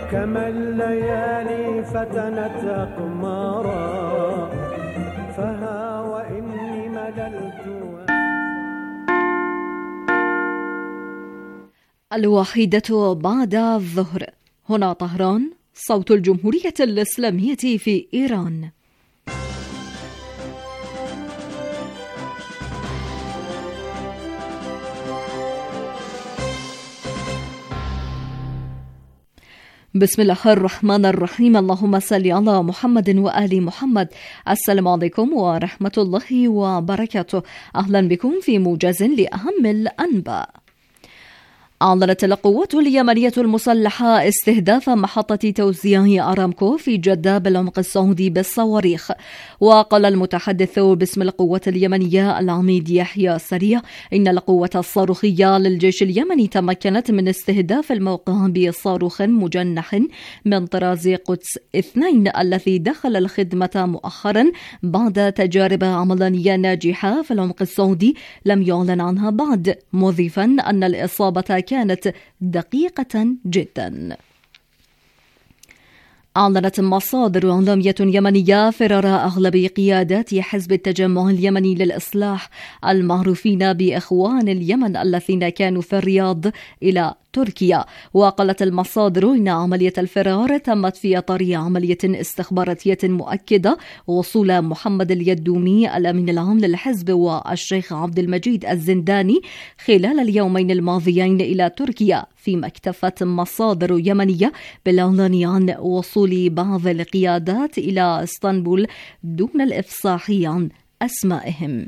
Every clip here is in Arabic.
كما الليالي فتنت أقمارا، فها وإني مللت. الواحدة بعد الظهر. هنا طهران، صوت الجمهورية الإسلامية في إيران. بسم الله الرحمن الرحيم. اللهم صل على محمد وآل محمد. السلام عليكم ورحمة الله وبركاته. أهلا بكم في موجز لأهم الأنباء. أعلنت القوات اليمنية المسلحة استهداف محطة توزيع أرامكو في جدة بالعمق السعودي بالصواريخ. وقال المتحدث باسم القوات اليمنية العميد يحيى سريع إن القوة الصاروخية للجيش اليمني تمكنت من استهداف الموقع بصاروخ مجنح من طراز قدس 2 الذي دخل الخدمة مؤخرا بعد تجارب عملية ناجحة في العمق السعودي لم يعلن عنها بعد، مضيفا أن الإصابة كانت دقيقة جدا. أعلنت مصادر إعلامية يمنية فرار أغلب قيادات حزب التجمع اليمني للإصلاح المعروفين بإخوان اليمن الذين كانوا في الرياض إلى تركيا. وقالت المصادر إن عملية الفرار تمت في إطار عملية استخباراتية مؤكدة وصول محمد اليدومي الأمين العام للحزب والشيخ عبد المجيد الزنداني خلال اليومين الماضيين إلى تركيا، فيما اكتفت مصادر يمنية بالإعلان عن وصول بعض القيادات إلى اسطنبول دون الإفصاح عن أسمائهم.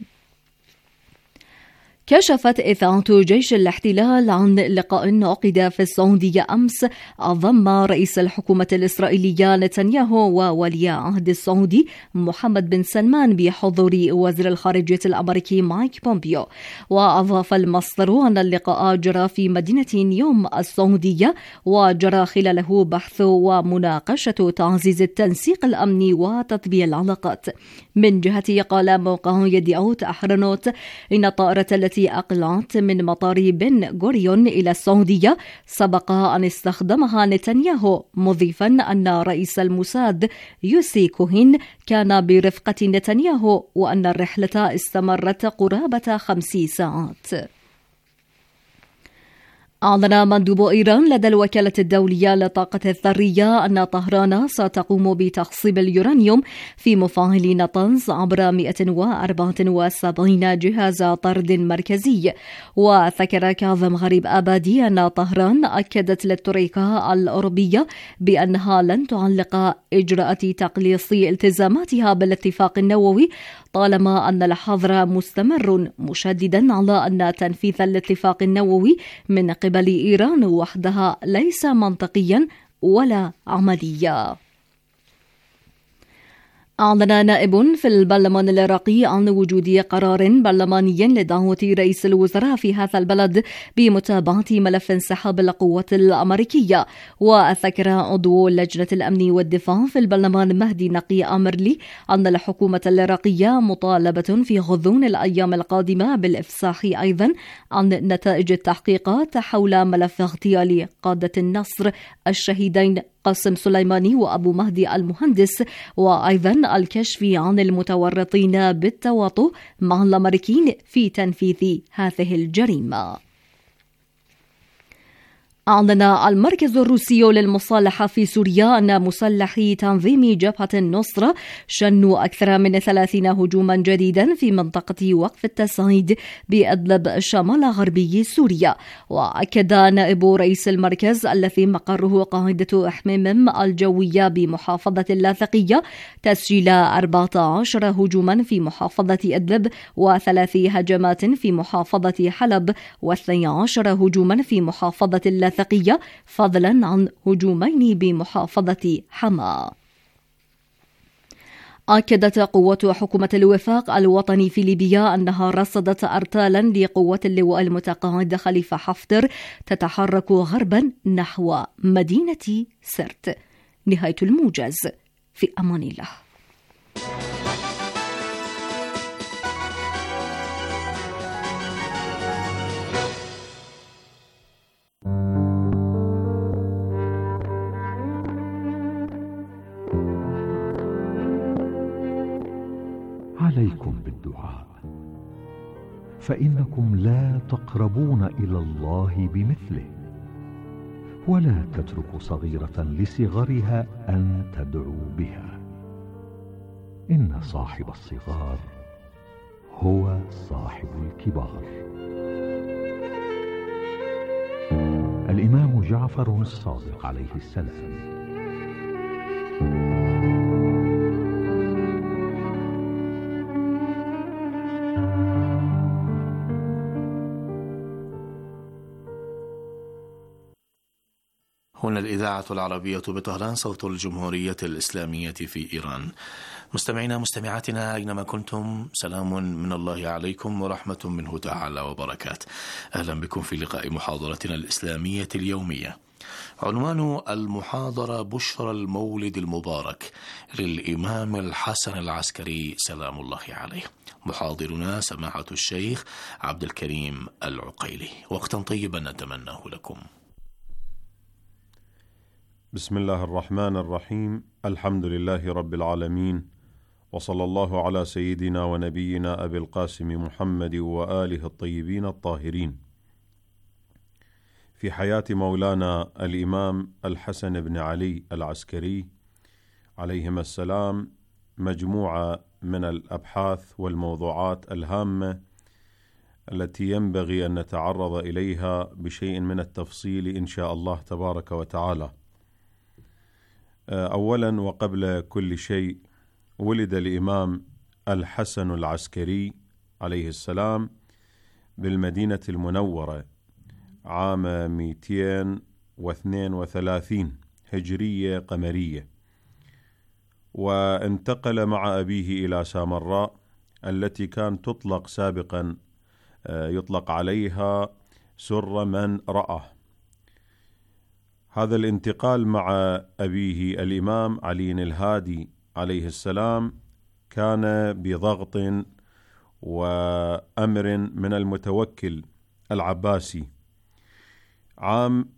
كشفت إذاعة جيش الاحتلال عن لقاء عقد في السعودية أمس ضم رئيس الحكومة الإسرائيلية نتنياهو وولي عهد السعودي محمد بن سلمان بحضور وزير الخارجية الأمريكي مايك بومبيو. وأضاف المصدر أن اللقاء جرى في مدينة نيوم السعودية، وجرى خلاله بحث ومناقشة تعزيز التنسيق الأمني وتطبيع العلاقات. من جهته قال موقع يدعوت أحرنوت إن الطائرة التي أقلعت من مطار بن غوريون إلى السعودية سبق أن استخدمها نتنياهو، مضيفا أن رئيس الموساد يوسي كوهين كان برفقة نتنياهو وأن الرحلة استمرت قرابة 5 ساعات. أعلن مندوب إيران لدى الوكالة الدولية للطاقة الذرية أن طهران ستقوم بتخصيب اليورانيوم في مفاعل نطنز عبر 174 جهاز طرد مركزي. وذكر كاظم غريب آبادي أن طهران أكدت للترويكا الأوروبية بأنها لن تعلق إجراءات تقليص التزاماتها بالاتفاق النووي طالما أن الحظر مستمر، مشددا على أن تنفيذ الاتفاق النووي من قبل إيران وحدها ليس منطقيا ولا عمليا. أعلن نائب في البرلمان العراقي عن وجود قرار برلماني لدعوة رئيس الوزراء في هذا البلد بمتابعة ملف انسحاب القوات الأمريكية. وذكر عضو لجنة الأمن والدفاع في البرلمان مهدي نقي أمرلي أن الحكومة العراقية مطالبة في غضون الأيام القادمة بالإفصاح أيضا عن نتائج التحقيقات حول ملف اغتيال قادة النصر الشهيدين قاسم سليماني وأبو مهدي المهندس، وأيضا الكشف عن المتورطين بالتواطؤ مع الأمريكيين في تنفيذ هذه الجريمة. أعلن المركز الروسي للمصالحة في سوريا أن مسلحي تنظيم جبهة النصرة شنوا أكثر من 30 هجوما جديدا في منطقة وقف التصعيد بأدلب شمال غربي سوريا. وأكد نائب رئيس المركز الذي مقره قاعدة حميم الجوية بمحافظة اللاذقية تسجيل 14 هجوما في محافظة أدلب و3 هجمات في محافظة حلب و12 هجوما في محافظة اللاذقية فضلا عن هجومين بمحافظة حما. أكدت قوات حكومة الوفاق الوطني في ليبيا أنها رصدت أرتالا لقوات اللواء المتقاعد خليفة حفتر تتحرك غربا نحو مدينة سرت. نهاية الموجز، في أمان الله. وعليكم بالدعاء، فإنكم لا تقربون إلى الله بمثله، ولا تترك صغيرة لصغرها أن تدعو بها. إن صاحب الصغار هو صاحب الكبار. الإمام جعفر الصادق عليه السلام. هنا الإذاعة العربية بطهران، صوت الجمهورية الإسلامية في إيران. مستمعينا مستمعاتنا أينما كنتم، سلام من الله عليكم ورحمة منه تعالى وبركاته. أهلا بكم في لقاء محاضرتنا الإسلامية اليومية. عنوان المحاضرة: بشرى المولد المبارك للإمام الحسن العسكري سلام الله عليه. محاضرنا سماحة الشيخ عبد الكريم العقيلي. وقتا طيبا نتمناه لكم. بسم الله الرحمن الرحيم. الحمد لله رب العالمين، وصلى الله على سيدنا ونبينا أبي القاسم محمد وآله الطيبين الطاهرين. في حياة مولانا الإمام الحسن بن علي العسكري عليهما السلام مجموعة من الأبحاث والموضوعات الهامة التي ينبغي أن نتعرض إليها بشيء من التفصيل إن شاء الله تبارك وتعالى. أولا وقبل كل شيء، ولد الإمام الحسن العسكري عليه السلام بالمدينة المنورة عام 232 هجرية قمرية، وانتقل مع أبيه إلى سامراء التي كان تطلق سابقا يطلق عليها سر من رأى. هذا الانتقال مع أبيه الإمام علي الهادي عليه السلام كان بضغط وأمر من المتوكل العباسي عام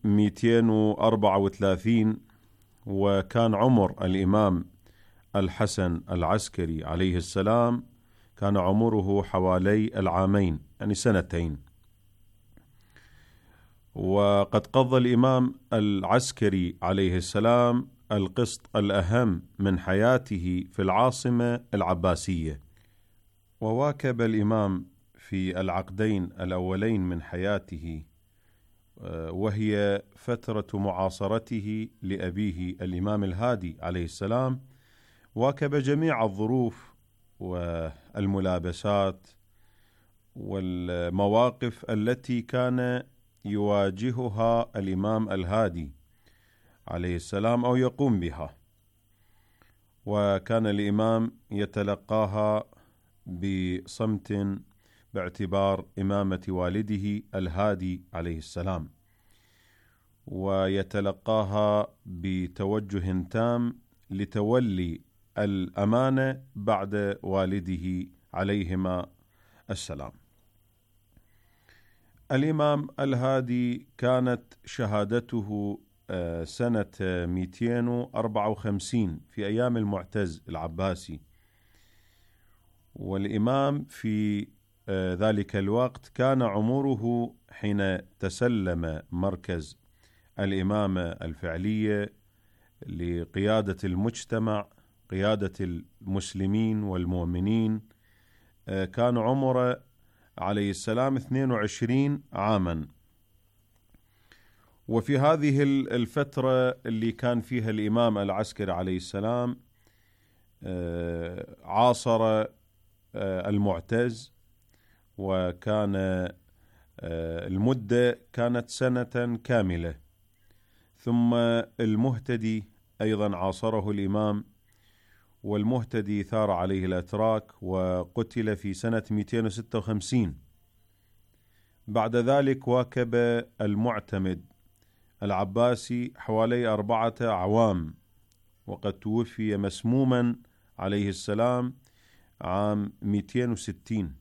234، وكان عمر الإمام الحسن العسكري عليه السلام كان عمره حوالي العامين، يعني سنتين. وقد قضى الإمام العسكري عليه السلام القسط الأهم من حياته في العاصمة العباسية، وواكب الإمام في العقدين الأولين من حياته، وهي فترة معاصرته لأبيه الإمام الهادي عليه السلام، واكب جميع الظروف والملابسات والمواقف التي كان يواجهها الإمام الهادي عليه السلام أو يقوم بها، وكان الإمام يتلقاها بصمت باعتبار إمامة والده الهادي عليه السلام، ويتلقاها بتوجه تام لتولي الأمانة بعد والده عليهما السلام. الإمام الهادي كانت شهادته سنة 254 في أيام المعتز العباسي، والإمام في ذلك الوقت كان عمره حين تسلم مركز الإمامة الفعلية لقيادة المجتمع، قيادة المسلمين والمؤمنين، كان عمره عليه السلام 22 عاما. وفي هذه الفترة اللي كان فيها الإمام العسكري عليه السلام عاصر المعتز، وكان المدة كانت سنة كاملة. ثم المهتدي أيضا عاصره الإمام، والمهتدي ثار عليه الأتراك وقتل في سنة 256. بعد ذلك واكب المعتمد العباسي حوالي 4 أعوام، وقد توفي مسموما عليه السلام عام 260.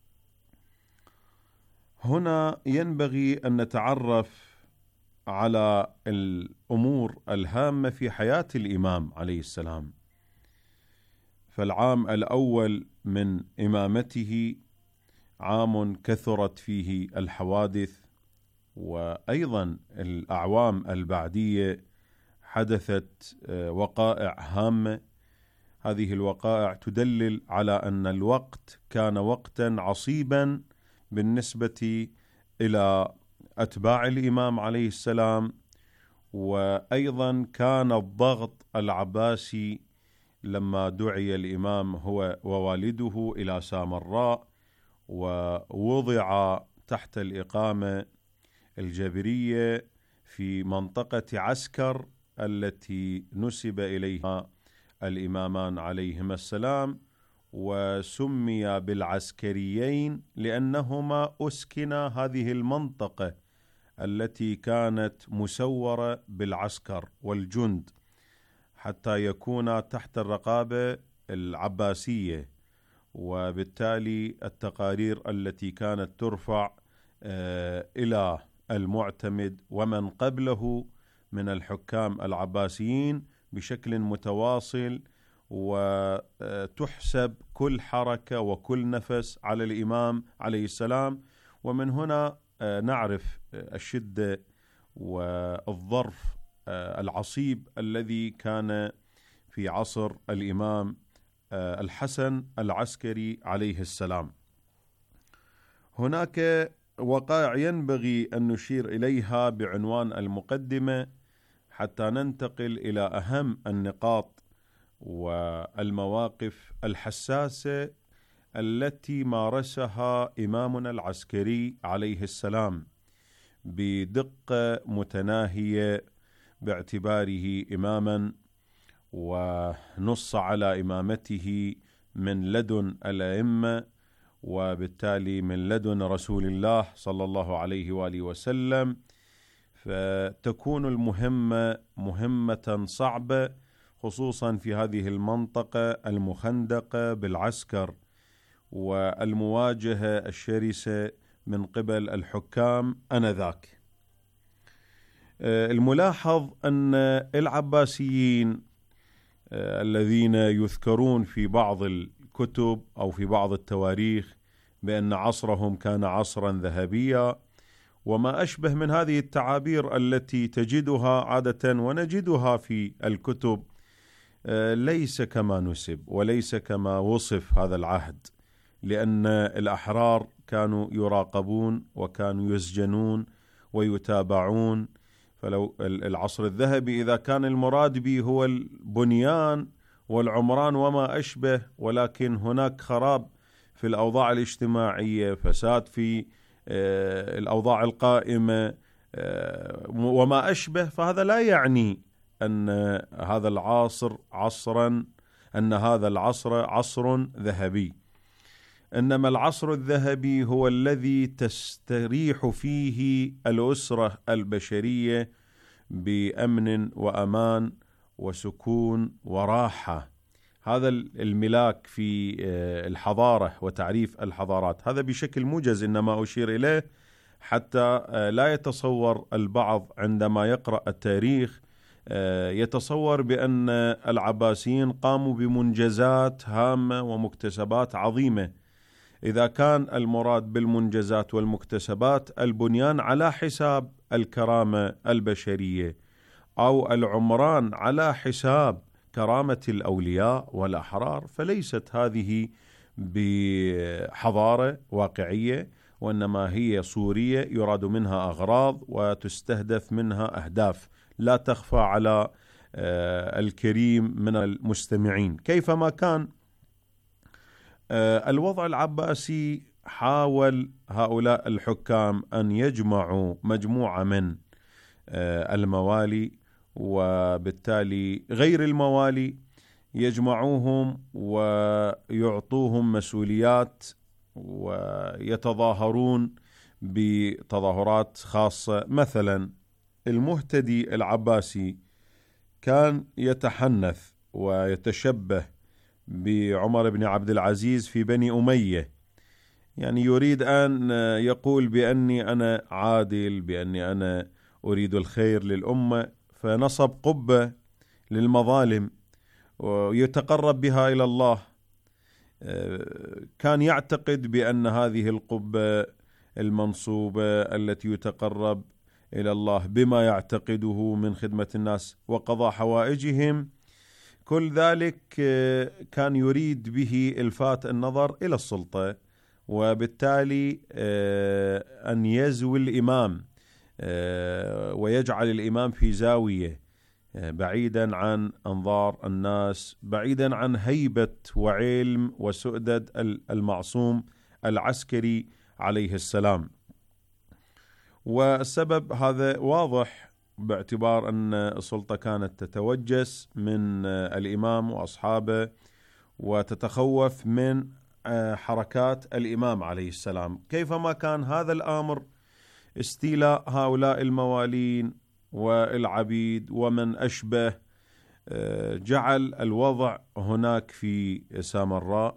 هنا ينبغي أن نتعرف على الأمور الهامة في حياة الإمام عليه السلام. فالعام الأول من إمامته عام كثرت فيه الحوادث، وأيضا الأعوام البعدية حدثت وقائع هامة. هذه الوقائع تدلل على أن الوقت كان وقتا عصيبا بالنسبة إلى أتباع الإمام عليه السلام، وأيضا كان الضغط العباسي لما دعي الإمام هو ووالده إلى سامراء ووضع تحت الإقامة الجبرية في منطقة عسكر التي نسب إليها الإمامان عليهما السلام، وسمي بالعسكريين لأنهما أسكنا هذه المنطقة التي كانت مسورة بالعسكر والجند حتى يكون تحت الرقابة العباسية. وبالتالي التقارير التي كانت ترفع إلى المعتمد ومن قبله من الحكام العباسيين بشكل متواصل، وتحسب كل حركة وكل نفس على الإمام عليه السلام. ومن هنا نعرف الشدة والظرف العصيب الذي كان في عصر الإمام الحسن العسكري عليه السلام. هناك وقائع ينبغي أن نشير إليها بعنوان المقدمة حتى ننتقل إلى أهم النقاط والمواقف الحساسة التي مارسها إمامنا العسكري عليه السلام بدقة متناهية باعتباره إماما، ونص على إمامته من لدن الأئمة، وبالتالي من لدن رسول الله صلى الله عليه وآله وسلم. فتكون المهمة مهمة صعبة، خصوصا في هذه المنطقة المخندقة بالعسكر، والمواجهة الشرسة من قبل الحكام آنذاك. الملاحظ أن العباسيين الذين يذكرون في بعض الكتب أو في بعض التواريخ بأن عصرهم كان عصرا ذهبيا وما أشبه من هذه التعابير التي تجدها عادة ونجدها في الكتب، ليس كما نسب وليس كما وصف هذا العهد، لأن الأحرار كانوا يراقبون وكانوا يسجنون ويتابعون. فلو العصر الذهبي إذا كان المراد به هو البنيان والعمران وما أشبه، ولكن هناك خراب في الأوضاع الاجتماعية، فساد في الأوضاع القائمة وما أشبه، فهذا لا يعني أن هذا العصر عصر ذهبي. إنما العصر الذهبي هو الذي تستريح فيه الأسرة البشرية بأمن وأمان وسكون وراحة. هذا الملاك في الحضارة وتعريف الحضارات، هذا بشكل موجز إنما أشير إليه حتى لا يتصور البعض عندما يقرأ التاريخ يتصور بأن العباسيين قاموا بمنجزات هامة ومكتسبات عظيمة. إذا كان المراد بالمنجزات والمكتسبات البنيان على حساب الكرامة البشرية أو العمران على حساب كرامة الأولياء والأحرار، فليست هذه بحضارة واقعية، وإنما هي صورية يراد منها أغراض وتستهدف منها أهداف لا تخفى على الكريم من المستمعين. كيفما كان الوضع العباسي، حاول هؤلاء الحكام أن يجمعوا مجموعة من الموالي، وبالتالي غير الموالي يجمعوهم ويعطوهم مسؤوليات ويتظاهرون بتظاهرات خاصة. مثلا المهتدي العباسي كان يتحنث ويتشبه بعمر بن عبد العزيز في بني أمية، يعني يريد أن يقول بأني أنا عادل، بأني أنا أريد الخير للأمة، فنصب قبة للمظالم ويتقرب بها إلى الله. كان يعتقد بأن هذه القبة المنصوبة التي يتقرب إلى الله بما يعتقده من خدمة الناس وقضاء حوائجهم، كل ذلك كان يريد به إلفات النظر إلى السلطة، وبالتالي أن يزوي الإمام ويجعل الإمام في زاوية بعيدا عن أنظار الناس، بعيدا عن هيبة وعلم وسؤدد المعصوم العسكري عليه السلام. والسبب هذا واضح باعتبار أن السلطة كانت تتوجس من الإمام وأصحابه وتتخوف من حركات الإمام عليه السلام. كيفما كان هذا الأمر استيلاء هؤلاء الموالين والعبيد ومن أشبه جعل الوضع هناك في سامراء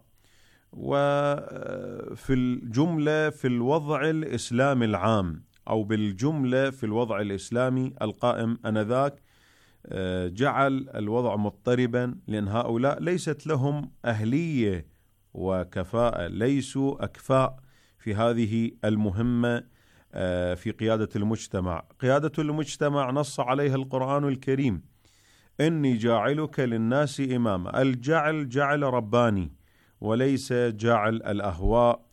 وفي الجملة في الوضع الإسلامي العام، أو بالجملة في الوضع الإسلامي القائم أنذاك، جعل الوضع مضطربا، لأن هؤلاء ليست لهم أهلية وكفاءة، ليسوا أكفاء في هذه المهمة في قيادة المجتمع. قيادة المجتمع نص عليها القرآن الكريم: إني جاعلك للناس إماما. الجعل جعل رباني وليس جعل الأهواء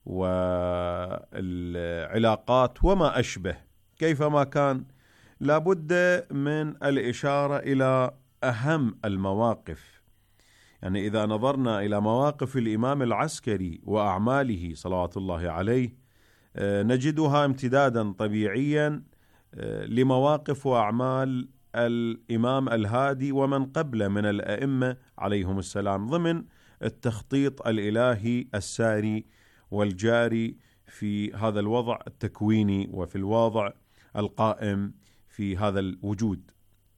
والعلاقات وما أشبه. كيفما كان لابد من الإشارة إلى أهم المواقف. يعني إذا نظرنا إلى مواقف الإمام العسكري وأعماله صلوات الله عليه نجدها امتدادا طبيعيا لمواقف وأعمال الإمام الهادي ومن قبله من الأئمة عليهم السلام، ضمن التخطيط الإلهي الساري والجاري في هذا الوضع التكويني وفي الوضع القائم في هذا الوجود.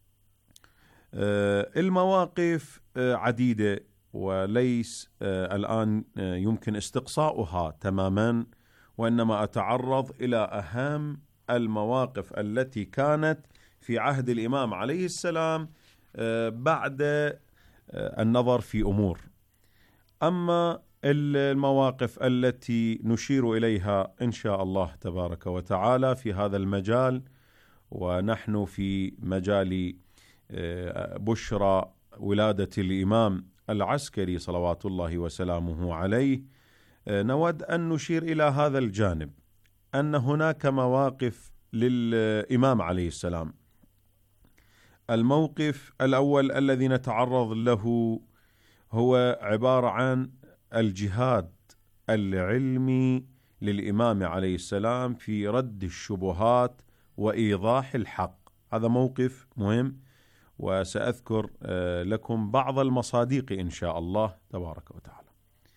المواقف عديدة وليس الآن يمكن استقصاؤها تماما، وإنما أتعرض إلى أهم المواقف التي كانت في عهد الإمام عليه السلام بعد النظر في أمور. أما المواقف التي نشير إليها إن شاء الله تبارك وتعالى في هذا المجال، ونحن في مجال بشرى ولادة الإمام العسكري صلوات الله وسلامه عليه، نود أن نشير إلى هذا الجانب، أن هناك مواقف للإمام عليه السلام. الموقف الأول الذي نتعرض له هو عبارة عن الجهاد العلمي للإمام عليه السلام في رد الشبهات وإيضاح الحق. هذا موقف مهم، وسأذكر لكم بعض المصادق إن شاء الله تبارك وتعالى.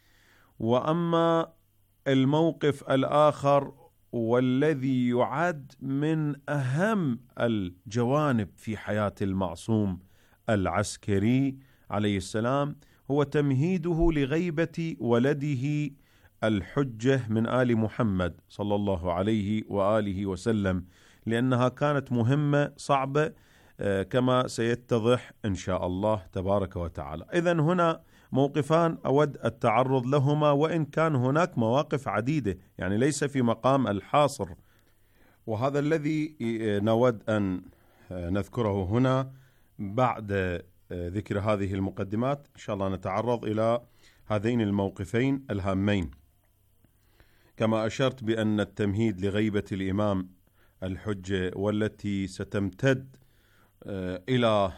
وأما الموقف الآخر والذي يعد من أهم الجوانب في حياة المعصوم العسكري عليه السلام هو تمهيده لغيبة ولده الحجة من آل محمد صلى الله عليه وآله وسلم، لأنها كانت مهمة صعبة كما سيتضح إن شاء الله تبارك وتعالى. إذن هنا موقفان أود التعرض لهما، وإن كان هناك مواقف عديدة، يعني ليس في مقام الحاصر، وهذا الذي نود أن نذكره هنا. بعد ذكر هذه المقدمات إن شاء الله نتعرض إلى هذين الموقفين الهامين. كما أشرت بأن التمهيد لغيبة الإمام الحجة والتي ستمتد إلى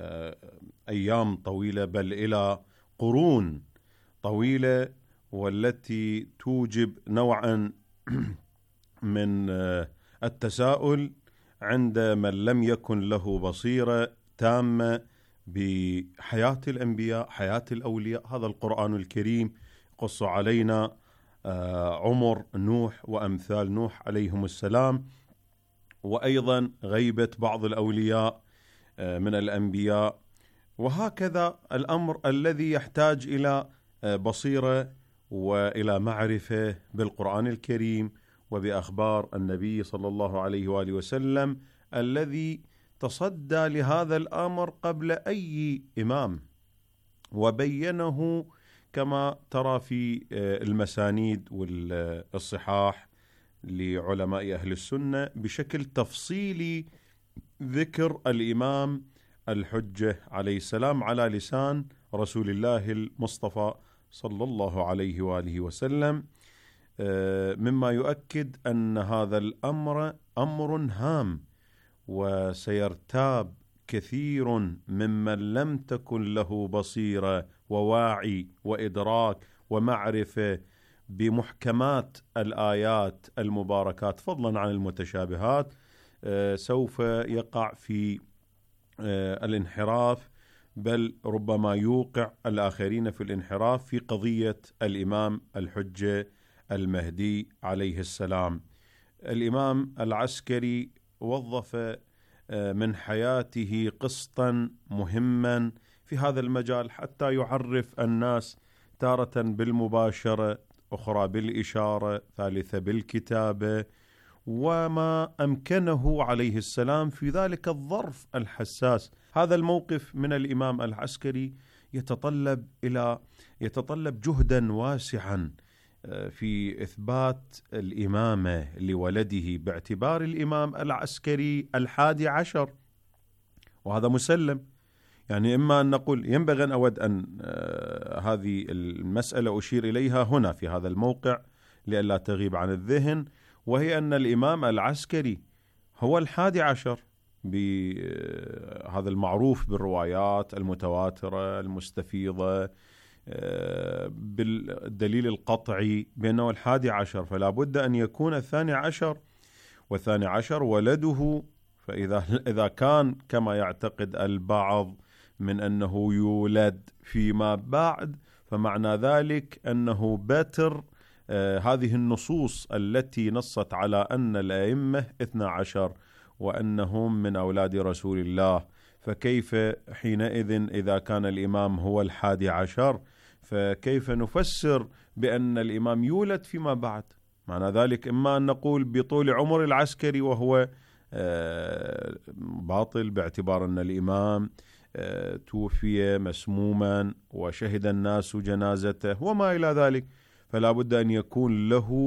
أيام طويلة، بل إلى قرون طويلة، والتي توجب نوعا من التساؤل عند من لم يكن له بصيرة تامة بحياة الأنبياء، حياة الأولياء. هذا القرآن الكريم قص علينا عمر نوح وأمثال نوح عليهم السلام، وأيضا غيبة بعض الأولياء من الأنبياء، وهكذا الأمر الذي يحتاج إلى بصيرة وإلى معرفة بالقرآن الكريم وبأخبار النبي صلى الله عليه وآله وسلم الذي تصدى لهذا الأمر قبل أي إمام وبينه كما ترى في المسانيد والصحاح لعلماء أهل السنة بشكل تفصيلي، ذكر الإمام الحجة عليه السلام على لسان رسول الله المصطفى صلى الله عليه وآله وسلم، مما يؤكد أن هذا الأمر أمر هام، وسيرتاب كثير ممن لم تكن له بصيرة وواعي وإدراك ومعرفة بمحكمات الآيات المباركات فضلا عن المتشابهات، سوف يقع في الانحراف، بل ربما يوقع الآخرين في الانحراف في قضية الإمام الحجة المهدي عليه السلام. الإمام العسكري وظف من حياته قسطا مهما في هذا المجال حتى يعرف الناس تارة بالمباشرة، أخرى بالإشارة، ثالثة بالكتابة، وما أمكنه عليه السلام في ذلك الظرف الحساس. هذا الموقف من الإمام العسكري يتطلب جهدا واسعا في إثبات الإمامة لولده باعتبار الإمام العسكري 11، وهذا مسلم. يعني إما أن نقول ينبغي أن أود أن هذه المسألة أشير إليها هنا في هذا الموقع لئلا تغيب عن الذهن، وهي أن الإمام العسكري هو 11 بهذا المعروف بالروايات المتواترة المستفيضة بالدليل القطعي بأنه 11، فلا بد أن يكون 12 والثاني عشر ولده. فإذا كان كما يعتقد البعض من أنه يولد فيما بعد، فمعنى ذلك أنه بتر هذه النصوص التي نصت على أن الأئمة 12 وأنهم من أولاد رسول الله، فكيف حينئذ إذا كان الإمام هو 11 فكيف نفسر بأن الإمام يولد فيما بعد؟ معنى ذلك إما أن نقول بطول عمر العسكري وهو باطل باعتبار أن الإمام توفي مسموما وشهد الناس جنازته وما إلى ذلك، فلا بد أن يكون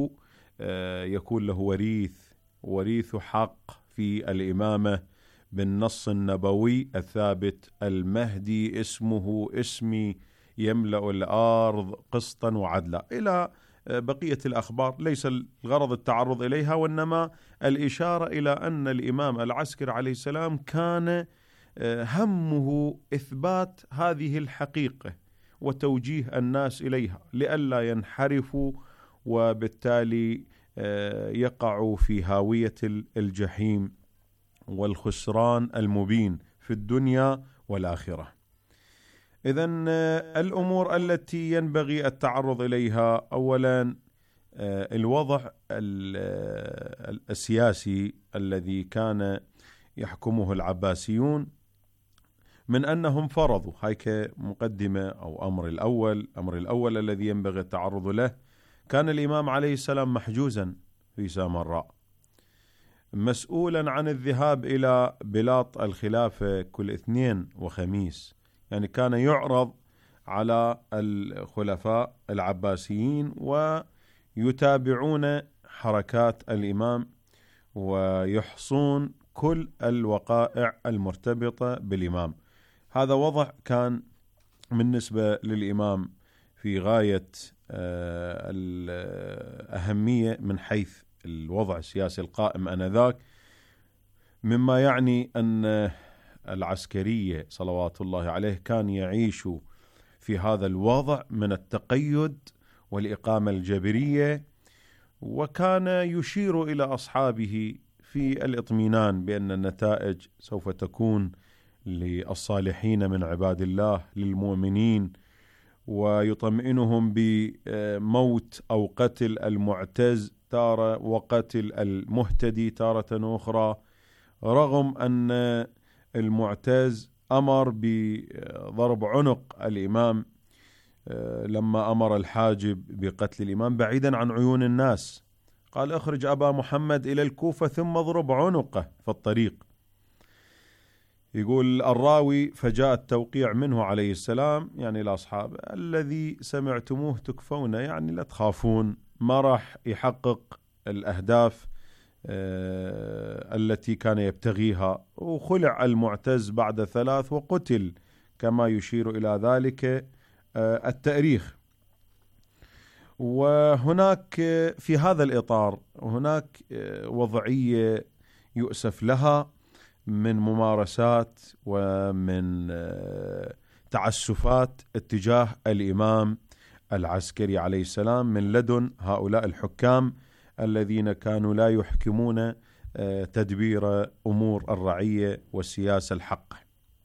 له وريث حق في الإمامة بالنص النبوي الثابت: المهدي اسمه اسمي يملأ الأرض قسطا وعدلا، إلى بقية الأخبار. ليس الغرض التعرض إليها، وإنما الإشارة إلى أن الإمام العسكري عليه السلام كان همه إثبات هذه الحقيقة وتوجيه الناس إليها لئلا ينحرفوا وبالتالي يقعوا في هاوية الجحيم والخسران المبين في الدنيا والآخرة. إذن الأمور التي ينبغي التعرض إليها: أولا الوضع السياسي الذي كان يحكمه العباسيون، من أنهم فرضوا هيك مقدمة أو أمر الأول الذي ينبغي التعرض له. كان الإمام عليه السلام محجوزا في سامراء، مسؤولا عن الذهاب إلى بلاط الخلافة كل اثنين وخميس، يعني كان يعرض على الخلفاء العباسيين ويتابعون حركات الإمام ويحصون كل الوقائع المرتبطة بالإمام. هذا وضع كان بالنسبة للإمام في غاية الأهمية من حيث الوضع السياسي القائم آنذاك، مما يعني أن العسكرية صلوات الله عليه كان يعيش في هذا الوضع من التقيد والإقامة الجبرية، وكان يشير إلى أصحابه في الإطمئنان بأن النتائج سوف تكون للصالحين من عباد الله للمؤمنين، ويطمئنهم بموت أو قتل المعتز تارة وقتل المهتدي تارة أخرى، رغم أن المعتز أمر بضرب عنق الإمام لما أمر الحاجب بقتل الإمام بعيدا عن عيون الناس، قال: اخرج أبا محمد إلى الكوفة ثم اضرب عنقه في الطريق. يقول الراوي: فجاء التوقيع منه عليه السلام، يعني الأصحاب: الذي سمعتموه تكفون، يعني لا تخافون، ما راح يحقق الأهداف التي كان يبتغيها. وخلع المعتز بعد 3 وقتل، كما يشير إلى ذلك التاريخ. وهناك في هذا الإطار هناك وضعية يؤسف لها من ممارسات ومن تعسفات اتجاه الإمام العسكري عليه السلام من لدن هؤلاء الحكام الذين كانوا لا يحكمون تدبير أمور الرعية والسياسة الحقة.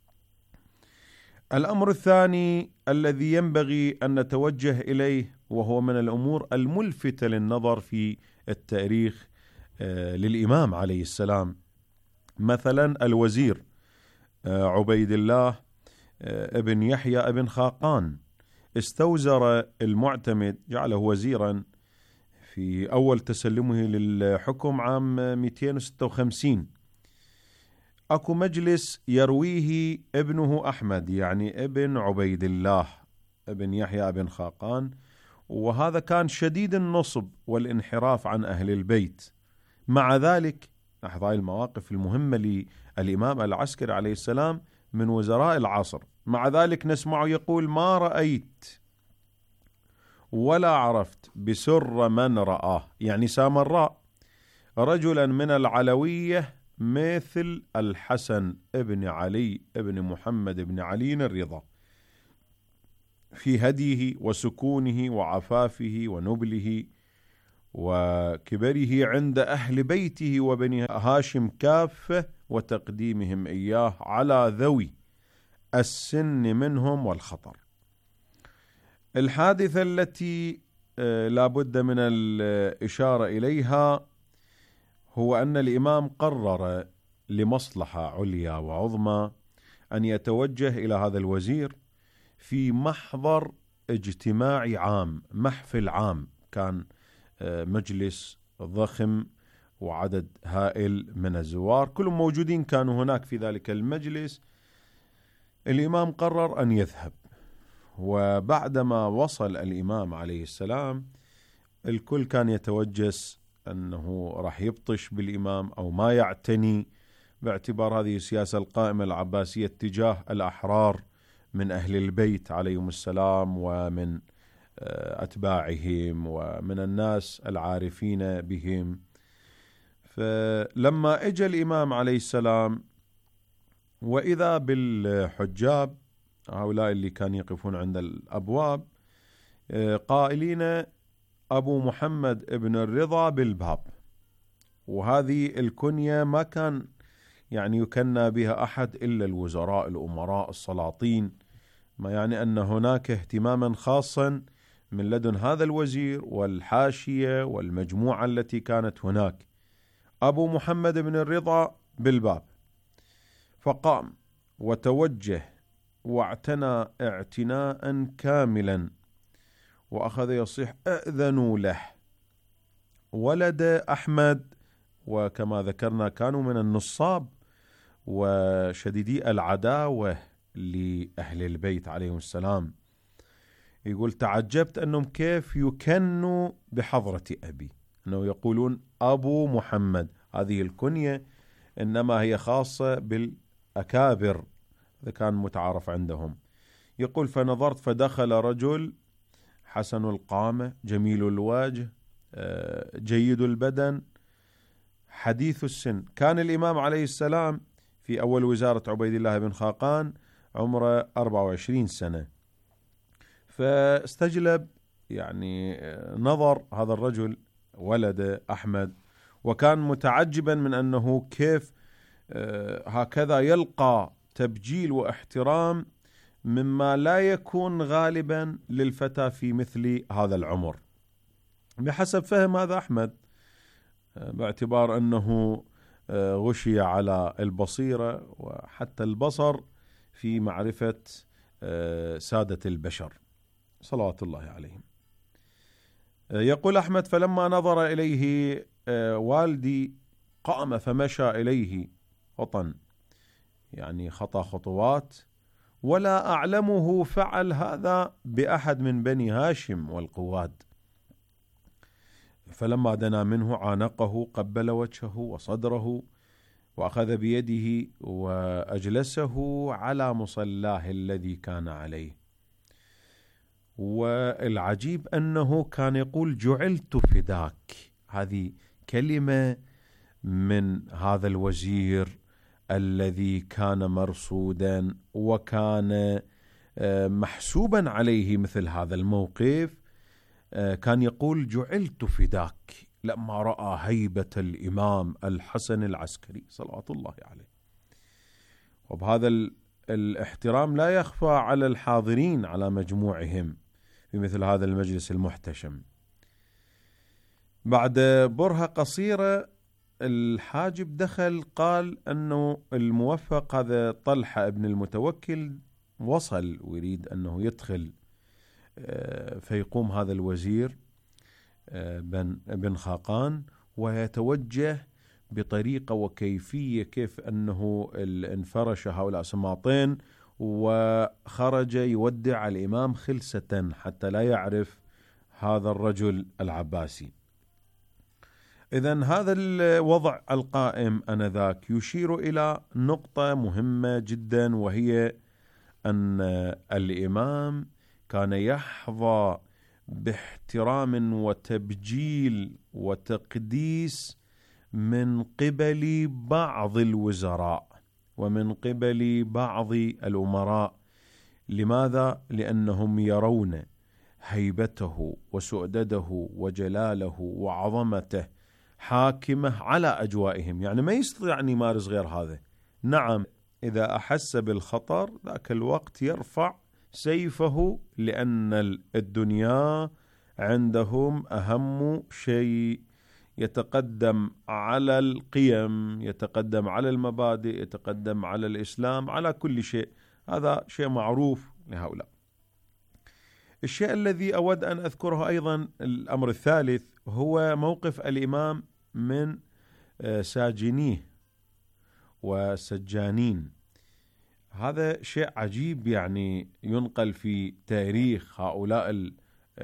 الأمر الثاني الذي ينبغي أن نتوجه إليه، وهو من الأمور الملفتة للنظر في التاريخ للإمام عليه السلام، مثلا الوزير عبيد الله ابن يحيى ابن خاقان استوزر المعتمد، جعله وزيرا في أول تسلمه للحكم عام 256. أكو مجلس يرويه ابنه أحمد، يعني ابن عبيد الله ابن يحيى ابن خاقان، وهذا كان شديد النصب والانحراف عن أهل البيت. مع ذلك لاحظ هاي المواقف المهمة للإمام العسكري عليه السلام من وزراء العصر، مع ذلك نسمعه يقول: ما رأيت ولا عرفت بسر من رآه، يعني سامراء، رجلا من العلوية مثل الحسن ابن علي ابن محمد ابن علي الرضا في هديه وسكونه وعفافه ونبله وكبره عند أهل بيته وبني هاشم كافة، وتقديمهم إياه على ذوي السن منهم والخطر. الحادثة التي لا بد من الإشارة إليها هو أن الإمام قرر لمصلحة عليا وعظمى أن يتوجه إلى هذا الوزير في محضر اجتماعي عام، محفل عام، كان مجلس ضخم وعدد هائل من الزوار كلهم موجودين كانوا هناك في ذلك المجلس. الإمام قرر أن يذهب، وبعدما وصل الإمام عليه السلام الكل كان يتوجس أنه راح يبطش بالإمام أو ما يعتني، باعتبار هذه السياسة القائمة العباسية تجاه الأحرار من أهل البيت عليهم السلام ومن أتباعهم ومن الناس العارفين بهم. فلما اجى الإمام عليه السلام وإذا بالحجاب هؤلاء اللي كانوا يقفون عند الأبواب قائلين: أبو محمد ابن الرضا بالباب. وهذه الكنية ما كان يعني يكنى بها أحد إلا الوزراء الأمراء السلاطين، ما يعني أن هناك اهتماما خاصا من لدن هذا الوزير والحاشية والمجموعة التي كانت هناك. أبو محمد بن الرضا بالباب، فقام وتوجه واعتنى اعتناء كاملا وأخذ يصيح: أذنوا له. ولد أحمد، وكما ذكرنا كانوا من النصاب وشديدي العداوة لأهل البيت عليهم السلام. يقول: تعجبت أنهم كيف يكنوا بحضرة أبي، أنه يقولون أبو محمد، هذه الكنية إنما هي خاصة بالأكابر، هذا كان متعارف عندهم. يقول: فنظرت فدخل رجل حسن القامة جميل الوجه جيد البدن حديث السن. كان الإمام عليه السلام في أول وزارة عبيد الله بن خاقان عمره 24 سنة، فاستجلب يعني نظر هذا الرجل ولد أحمد، وكان متعجبا من أنه كيف هكذا يلقى تبجيل واحترام مما لا يكون غالبا للفتى في مثل هذا العمر بحسب فهم هذا أحمد، باعتبار أنه غشي على البصيرة وحتى البصر في معرفة سادة البشر صلوات الله عليهم. يقول أحمد: فلما نظر إليه والدي قام فمشى إليه وطن، يعني خطى خطوات، ولا أعلمه فعل هذا بأحد من بني هاشم والقواد. فلما دنا منه عانقه، قبل وجهه وصدره، وأخذ بيده وأجلسه على مصلاه الذي كان عليه. والعجيب أنه كان يقول جعلت فداك. هذه كلمة من هذا الوزير الذي كان مرصودا وكان محسوبا عليه مثل هذا الموقف. كان يقول جعلت فداك لما رأى هيبة الإمام الحسن العسكري صلوات الله عليه. وبهذا الاحترام لا يخفى على الحاضرين على مجموعهم في مثل هذا المجلس المحتشم. بعد برهة قصيرة الحاجب دخل، قال أنه الموفق هذا طلحة ابن المتوكل وصل ويريد أنه يدخل. فيقوم هذا الوزير بن خاقان ويتوجه بطريقة وكيفية كيف أنه انفرش هؤلاء سماطين، وخرج يودع الإمام خلسة حتى لا يعرف هذا الرجل العباسي. إذن هذا الوضع القائم آنذاك يشير إلى نقطة مهمة جدا، وهي أن الإمام كان يحظى باحترام وتبجيل وتقديس من قبل بعض الوزراء ومن قبل بعض الأمراء. لماذا؟ لأنهم يرون هيبته وسؤدده وجلاله وعظمته حاكمة على أجوائهم، يعني ما يستطيع أن يمارس غير هذا. نعم، إذا أحس بالخطر ذاك الوقت يرفع سيفه، لأن الدنيا عندهم أهم شيء، يتقدم على القيم، يتقدم على المبادئ، يتقدم على الإسلام، على كل شيء. هذا شيء معروف لهؤلاء. الشيء الذي أود أن أذكره أيضا، الأمر الثالث، هو موقف الإمام من ساجنيه وسجانين. هذا شيء عجيب، يعني ينقل في تاريخ هؤلاء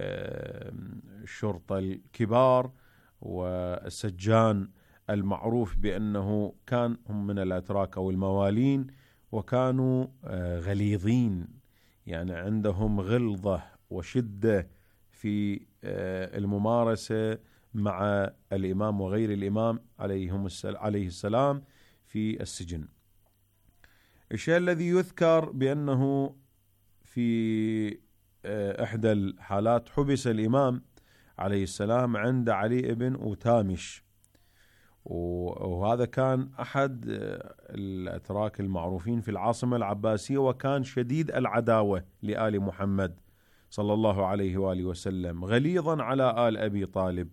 الشرطة الكبار والسجان المعروف بأنه كان هم من الأتراك أو الموالين، وكانوا غليظين، يعني عندهم غلظة وشدة في الممارسة مع الإمام وغير الإمام عليه السلام في السجن. الشيء الذي يذكر بأنه في إحدى الحالات حبس الإمام عليه السلام عند علي بن أوتامش، وهذا كان أحد الأتراك المعروفين في العاصمة العباسية، وكان شديد العداوة لآل محمد صلى الله عليه وآله وسلم، غليظا على آل أبي طالب.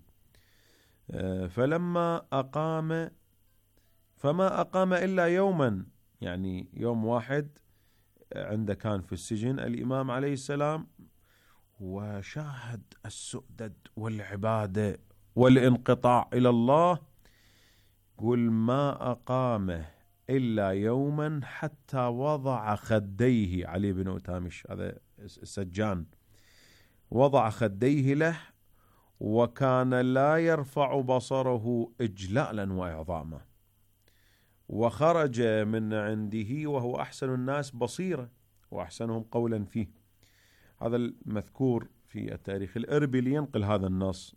فلما فما أقام إلا يوما، يعني يوم واحد عنده كان في السجن الإمام عليه السلام، وشاهد السؤدد والعبادة والانقطاع إلى الله، قل ما أقامه إلا يوما حتى وضع خديه، علي بن أوتامش هذا السجان وضع خديه له، وكان لا يرفع بصره إجلالا وإعظاما، وخرج من عنده وهو أحسن الناس بصيرة وأحسنهم قولا فيه. هذا المذكور في التاريخ الإربيلي ينقل هذا النص.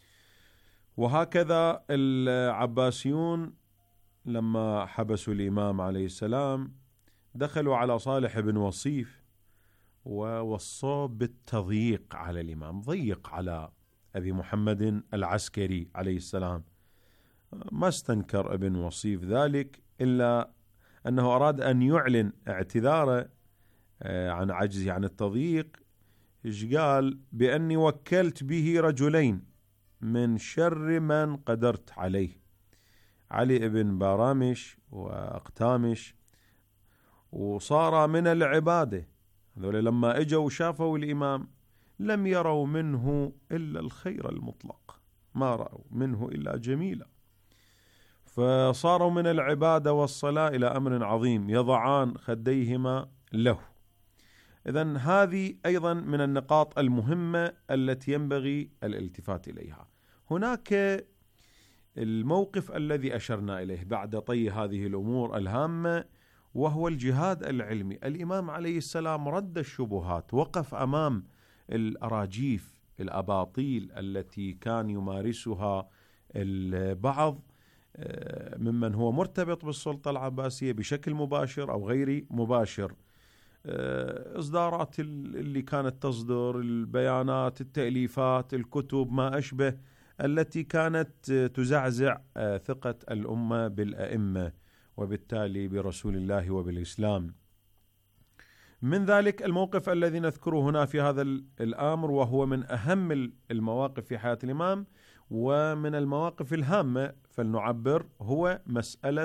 وهكذا العباسيون لما حبسوا الإمام عليه السلام دخلوا على صالح بن وصيف ووصوا بالتضييق على الإمام، ضيق على أبي محمد العسكري عليه السلام. ما استنكر ابن وصيف ذلك، إلا أنه أراد أن يعلن اعتذاره عن عجزه عن التضييق. إيش قال؟ بأني وكلت به رجلين من شر من قدرت عليه، علي بن بارامش وأقتامش، وصار من العبادة. هذول لما اجوا وشافوا الإمام لم يروا منه إلا الخير المطلق، ما رأوا منه إلا جميلة. فصاروا من العبادة والصلاة إلى أمر عظيم، يضعان خديهما له. إذن هذه أيضا من النقاط المهمة التي ينبغي الالتفات إليها. هناك الموقف الذي أشرنا إليه بعد طي هذه الأمور الهامة، وهو الجهاد العلمي. الإمام عليه السلام رد الشبهات، وقف أمام الأراجيف الأباطيل التي كان يمارسها البعض ممن هو مرتبط بالسلطة العباسية بشكل مباشر أو غير مباشر. إصدارات اللي كانت تصدر، البيانات، التأليفات، الكتب، ما أشبه، التي كانت تزعزع ثقة الأمة بالأئمة وبالتالي برسول الله وبالإسلام. من ذلك الموقف الذي نذكره هنا في هذا الأمر، وهو من أهم المواقف في حياة الإمام ومن المواقف الهامة فلنعبر، هو مسألة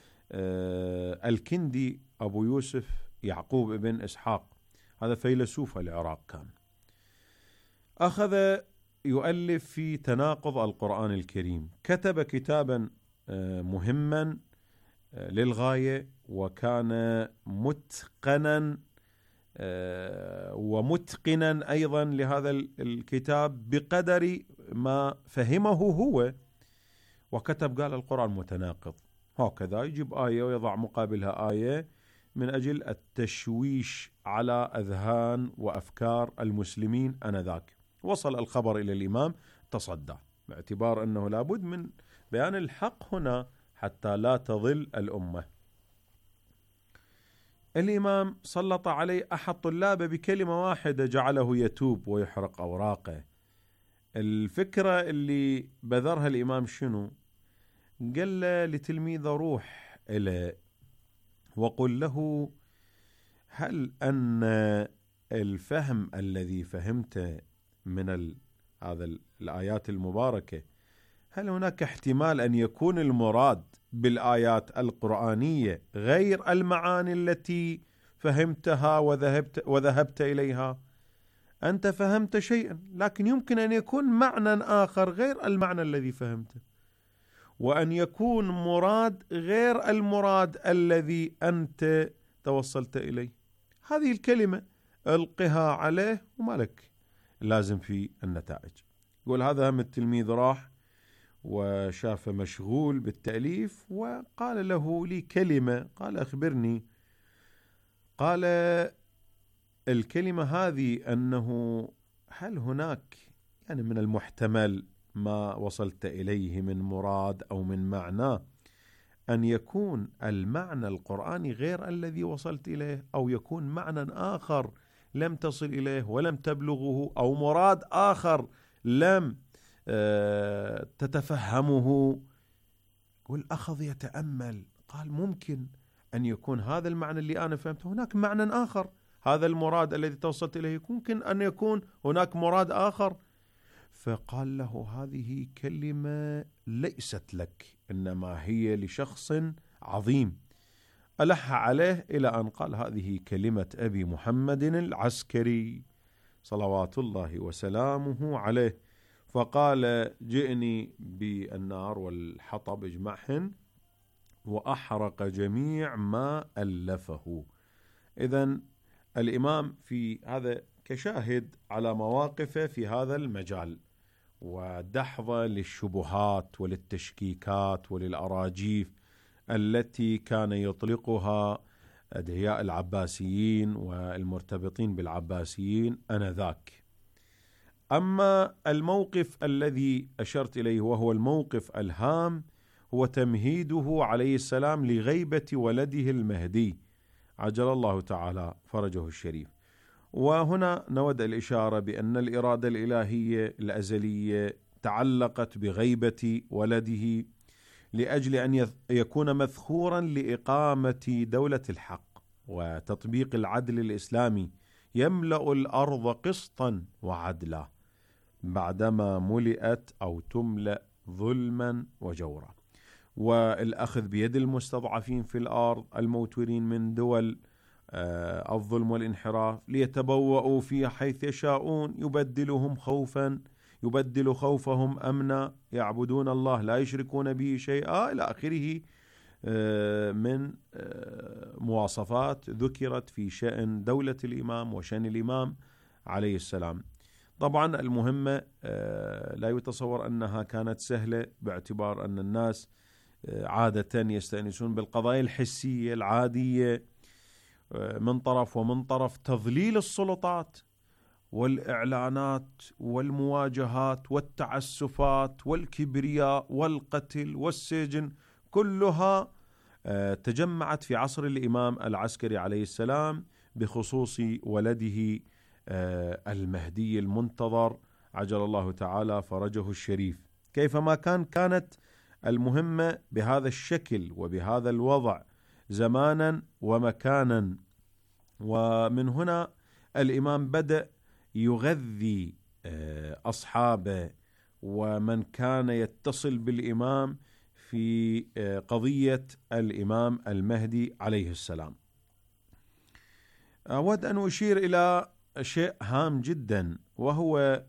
الكندي أبو يوسف يعقوب بن إسحاق. هذا فيلسوف العراق، كان أخذ يؤلف في تناقض القرآن الكريم. كتب كتابا مهما للغاية، وكان متقنا ومتقنا أيضا لهذا الكتاب بقدر ما فهمه هو. وكتب قال القرآن متناقض، هكذا يجيب آية ويضع مقابلها آية من أجل التشويش على أذهان وأفكار المسلمين آنذاك. وصل الخبر إلى الإمام، تصدى، باعتبار أنه لابد من بيان الحق هنا حتى لا تضل الأمة. الإمام سلط عليه أحد طلابه بكلمة واحدة جعله يتوب ويحرق أوراقه. الفكرة اللي بذرها الإمام شنو؟ قال له لتلميذه روح إليه وقل له: هل أن الفهم الذي فهمته من هذا الآيات المباركة، هل هناك احتمال أن يكون المراد بالآيات القرآنية غير المعاني التي فهمتها وذهبت إليها؟ أنت فهمت شيئا، لكن يمكن أن يكون معنى آخر غير المعنى الذي فهمته، وأن يكون مراد غير المراد الذي أنت توصلت إليه. هذه الكلمة ألقها عليه وما لك لازم في النتائج. يقول هذا هم التلميذ راح وشاف مشغول بالتأليف وقال له لي كلمة، قال أخبرني. قال الكلمة هذه أنه هل هناك يعني من المحتمل ما وصلت إليه من مراد أو من معنى أن يكون المعنى القرآني غير الذي وصلت إليه، أو يكون معنى آخر لم تصل إليه ولم تبلغه، أو مراد آخر لم تتفهمه. قل أخذ يتأمل، قال ممكن أن يكون هذا المعنى اللي أنا فهمته هناك معنى آخر، هذا المراد الذي توصلت إليه ممكن أن يكون هناك مراد آخر. فقال له هذه كلمة ليست لك، إنما هي لشخص عظيم. ألح عليه إلى أن قال هذه كلمة أبي محمد العسكري صلوات الله وسلامه عليه. فقال جئني بالنار والحطب اجمعهن وأحرق جميع ما ألفه. إذن الإمام في هذا كشاهد على مواقفه في هذا المجال، ودحضه للشبهات وللتشكيكات وللأراجيف التي كان يطلقها أدعياء العباسيين والمرتبطين بالعباسيين آنذاك. أما الموقف الذي أشرت إليه وهو الموقف الهام، هو تمهيده عليه السلام لغيبة ولده المهدي عجل الله تعالى فرجه الشريف. وهنا نود الإشارة بأن الإرادة الإلهية الأزلية تعلقت بغيبة ولده لأجل أن يكون مذخورا لإقامة دولة الحق وتطبيق العدل الإسلامي يملأ الأرض قسطا وعدلا بعدما ملئت أو تملأ ظلما وجورا، والأخذ بيد المستضعفين في الأرض الموتورين من دول الظلم والانحراف ليتبوأوا فيها حيث يشاءون، يبدلهم خوفا يبدل خوفهم أمنا يعبدون الله لا يشركون به شيئا إلى آخره من مواصفات ذكرت في شأن دولة الإمام وشأن الإمام عليه السلام. طبعا المهمة لا يتصور أنها كانت سهلة، باعتبار أن الناس عادة يستأنسون بالقضايا الحسية العادية من طرف ومن طرف. تضليل السلطات والإعلانات والمواجهات والتعسفات والكبرياء والقتل والسجن كلها تجمعت في عصر الإمام العسكري عليه السلام، بخصوص ولده المهدي المنتظر عجل الله تعالى فرجه الشريف. كيفما كانت المهمة بهذا الشكل وبهذا الوضع زمانا ومكانا. ومن هنا الإمام بدأ يغذي أصحابه ومن كان يتصل بالإمام في قضية الإمام المهدي عليه السلام. أود أن أشير إلى شيء هام جدا، وهو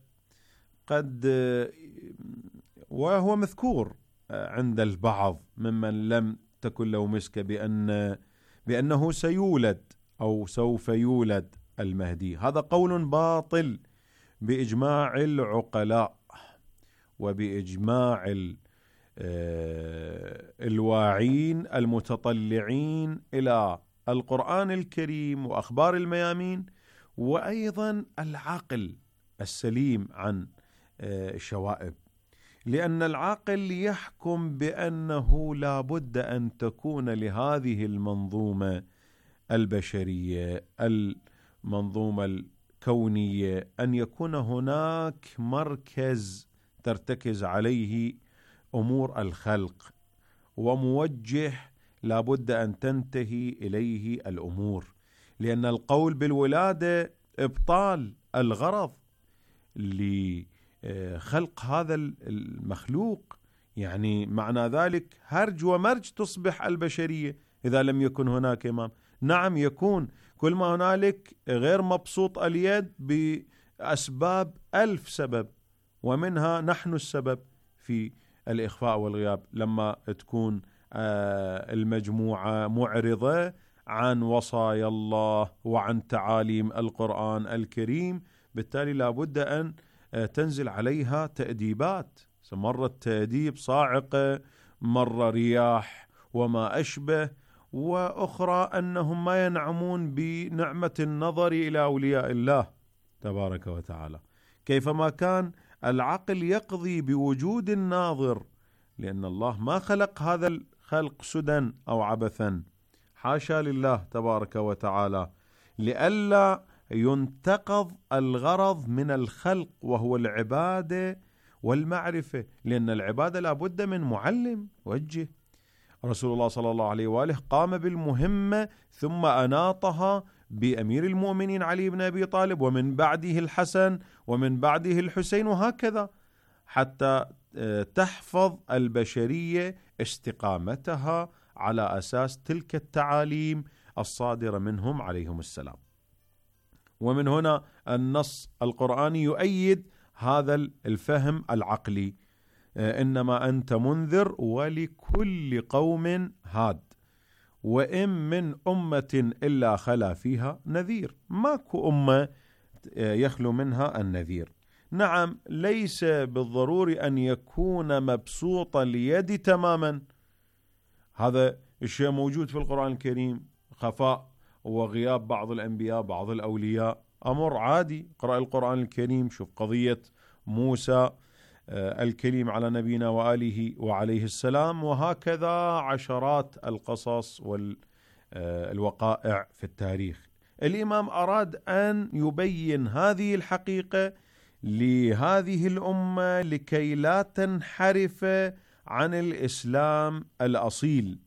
مذكور عند البعض ممن لم تكن له مسكة بأنه سيولد أو سوف يولد المهدي. هذا قول باطل بإجماع العقلاء وبإجماع الواعين المتطلعين إلى القرآن الكريم وأخبار الميامين، وأيضا العقل السليم عن الشوائب. لأن العاقل يحكم بأنه لا بد أن تكون لهذه المنظومة البشرية المنظومة الكونية أن يكون هناك مركز ترتكز عليه أمور الخلق، وموجه لا بد أن تنتهي إليه الأمور. لأن القول بالولادة إبطال الغرض لخلق هذا المخلوق، يعني معنى ذلك هرج ومرج تصبح البشرية إذا لم يكن هناك إمام. نعم يكون كل ما هنالك غير مبسوط اليد بأسباب 1000 سبب، ومنها نحن السبب في الإخفاء والغياب. لما تكون المجموعة معرضة عن وصايا الله وعن تعاليم القرآن الكريم، بالتالي لابد أن تنزل عليها تأديبات، مرة تأديب صاعقة، مرة رياح وما أشبه، وأخرى أنهم ما ينعمون بنعمة النظر إلى أولياء الله تبارك وتعالى. كيفما كان العقل يقضي بوجود الناظر، لأن الله ما خلق هذا الخلق سدى أو عبثا، حاشا لله تبارك وتعالى، لئلا ينتقض الغرض من الخلق وهو العبادة والمعرفة. لأن العبادة لابد من معلم وجه. رسول الله صلى الله عليه وآله قام بالمهمة ثم أناطها بأمير المؤمنين علي بن أبي طالب، ومن بعده الحسن، ومن بعده الحسين، وهكذا حتى تحفظ البشرية استقامتها على أساس تلك التعاليم الصادرة منهم عليهم السلام. ومن هنا النص القرآني يؤيد هذا الفهم العقلي: إنما أنت منذر ولكل قوم هاد وإن من أمة إلا خلا فيها نذير. ماكو أمة يخلو منها النذير. نعم ليس بالضروري أن يكون مبسوط اليد تماما، هذا الشيء موجود في القرآن الكريم، خفاء وغياب بعض الأنبياء بعض الأولياء أمر عادي. قرأ القرآن الكريم، شوف قضية موسى الكليم على نبينا وآله وعليه السلام، وهكذا عشرات القصص والوقائع في التاريخ. الإمام أراد أن يبين هذه الحقيقة لهذه الأمة لكي لا تنحرف عن الإسلام الأصيل،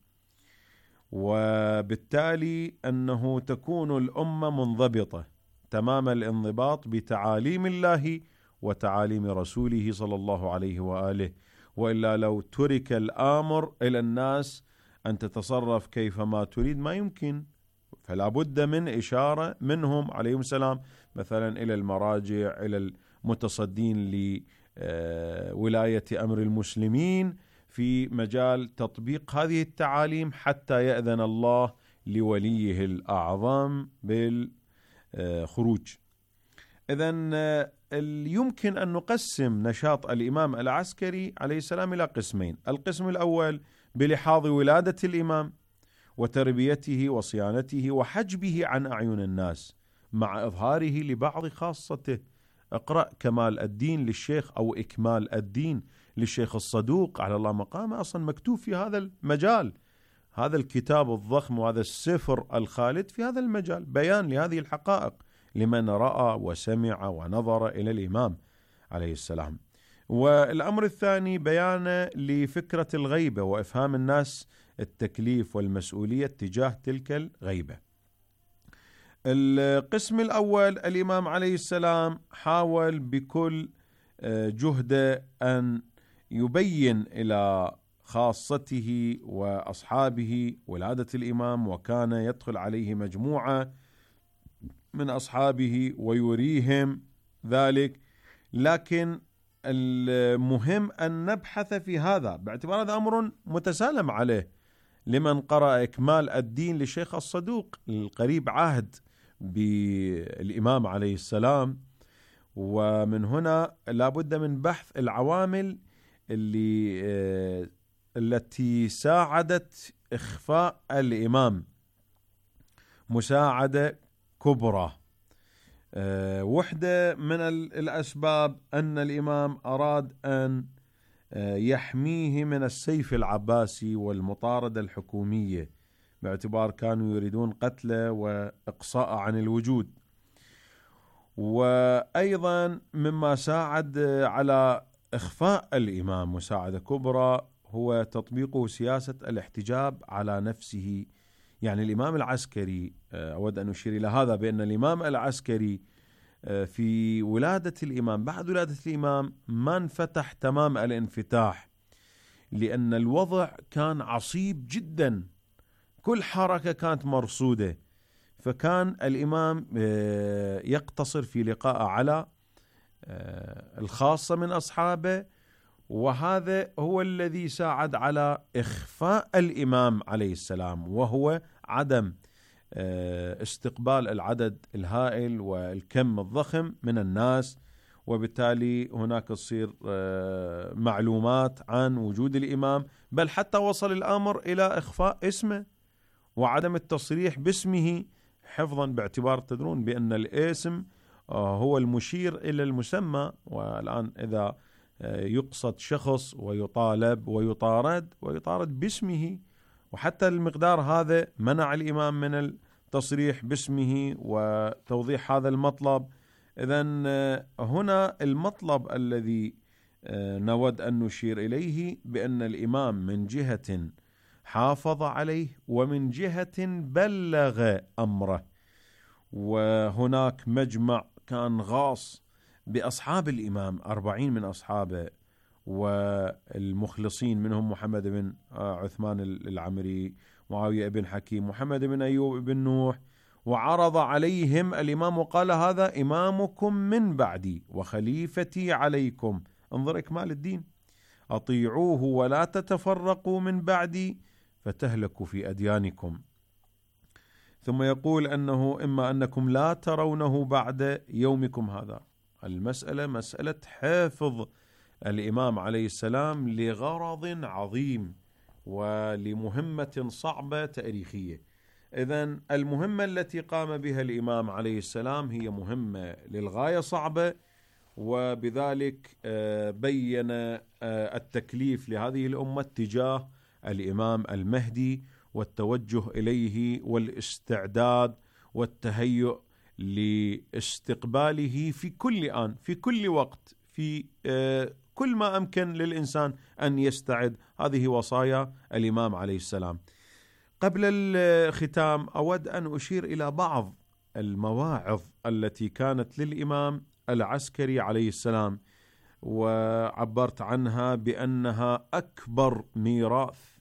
وبالتالي أنه تكون الأمة منضبطة تمام الانضباط بتعاليم الله وتعاليم رسوله صلى الله عليه وآله. وإلا لو ترك الأمر إلى الناس أن تتصرف كيفما تريد ما يمكن. فلا بد من إشارة منهم عليهم السلام مثلا إلى المراجع، إلى المتصدين ولاية أمر المسلمين في مجال تطبيق هذه التعاليم حتى يأذن الله لوليه الأعظم بالخروج. إذن يمكن أن نقسم نشاط الإمام العسكري عليه السلام إلى قسمين. القسم الأول بلحاظ ولادة الإمام وتربيته وصيانته وحجبه عن أعين الناس مع إظهاره لبعض خاصته. اقرأ كمال الدين للشيخ أو إكمال الدين للشيخ الصدوق على الله مقامه، أصلا مكتوب في هذا المجال، هذا الكتاب الضخم وهذا السفر الخالد في هذا المجال، بيان لهذه الحقائق لمن رأى وسمع ونظر إلى الإمام عليه السلام. والأمر الثاني بيان لفكرة الغيبة وإفهام الناس التكليف والمسؤولية تجاه تلك الغيبة. القسم الأول الإمام عليه السلام حاول بكل جهده أن يبين إلى خاصته وأصحابه ولادة الإمام، وكان يدخل عليه مجموعة من أصحابه ويريهم ذلك، لكن المهم أن نبحث في هذا باعتبار هذا أمر متسالم عليه لمن قرأ إكمال الدين للشيخ الصدوق القريب عهد بالإمام عليه السلام. ومن هنا لابد من بحث العوامل التي ساعدت إخفاء الإمام مساعدة كبرى. وحدة من الأسباب أن الإمام أراد أن يحميه من السيف العباسي والمطاردة الحكومية، باعتبار كانوا يريدون قتله وإقصاء عن الوجود. وأيضا مما ساعد على إخفاء الإمام مساعدة كبرى هو تطبيقه سياسة الاحتجاب على نفسه. يعني الإمام العسكري، أود أن أشير إلى هذا بأن الإمام العسكري في ولادة الإمام بعد ولادة الإمام ما انفتح تمام الانفتاح، لأن الوضع كان عصيب جدا، كل حركة كانت مرصودة، فكان الإمام يقتصر في لقاء على الخاصة من أصحابه، وهذا هو الذي ساعد على إخفاء الإمام عليه السلام، وهو عدم استقبال العدد الهائل والكم الضخم من الناس، وبالتالي هناك تصير معلومات عن وجود الإمام، بل حتى وصل الأمر إلى إخفاء اسمه وعدم التصريح باسمه حفظا، باعتبار تدرون بأن الاسم هو المشير إلى المسمى. والآن إذا يقصد شخص ويطالب ويطارد باسمه، وحتى المقدار هذا منع الإمام من التصريح باسمه وتوضيح هذا المطلب. إذن هنا المطلب الذي نود أن نشير إليه بأن الإمام من جهة حافظ عليه ومن جهة بلغ أمره، وهناك مجمع كان غاص بأصحاب الإمام 40 من أصحابه والمخلصين، منهم محمد بن عثمان العمري، معاوية بن حكيم، محمد بن أيوب بن نوح، وعرض عليهم الإمام وقال هذا إمامكم من بعدي وخليفتي عليكم، انظر إكمال الدين، أطيعوه ولا تتفرقوا من بعدي فتهلكوا في أديانكم. ثم يقول أنه إما أنكم لا ترونه بعد يومكم هذا. المسألة مسألة حفظ الإمام عليه السلام لغرض عظيم ولمهمة صعبة تاريخية. إذن المهمة التي قام بها الإمام عليه السلام هي مهمة للغاية صعبة، وبذلك بين التكليف لهذه الأمة تجاه الإمام المهدي والتوجه إليه والاستعداد والتهيؤ لاستقباله في كل آن، في كل وقت، في كل ما أمكن للإنسان أن يستعد. هذه وصايا الإمام عليه السلام. قبل الختام أود أن أشير إلى بعض المواعظ التي كانت للإمام العسكري عليه السلام، وعبرت عنها بأنها أكبر ميراث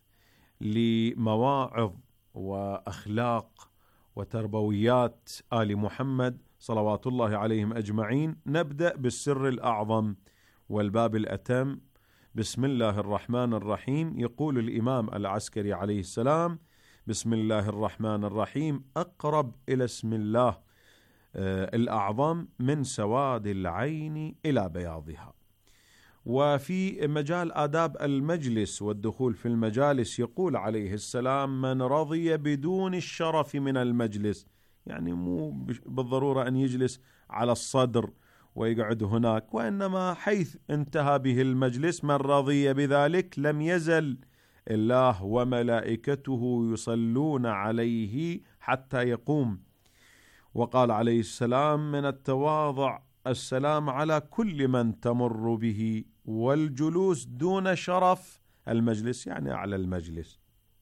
لمواعظ وأخلاق وتربويات آل محمد صلوات الله عليهم أجمعين. نبدأ بالسر الأعظم، والباب الأتم بسم الله الرحمن الرحيم. يقول الإمام العسكري عليه السلام: بسم الله الرحمن الرحيم أقرب إلى اسم الله الأعظم من سواد العين إلى بياضها. وفي مجال آداب المجلس والدخول في المجالس يقول عليه السلام: من رضي بدون الشرف من المجلس، يعني مو بالضرورة أن يجلس على الصدر ويقعد هناك، وإنما حيث انتهى به المجلس من رضي بذلك لم يزل الله وملائكته يصلون عليه حتى يقوم. وقال عليه السلام: من التواضع السلام على كل من تمر به، والجلوس دون شرف المجلس يعني أعلى المجلس.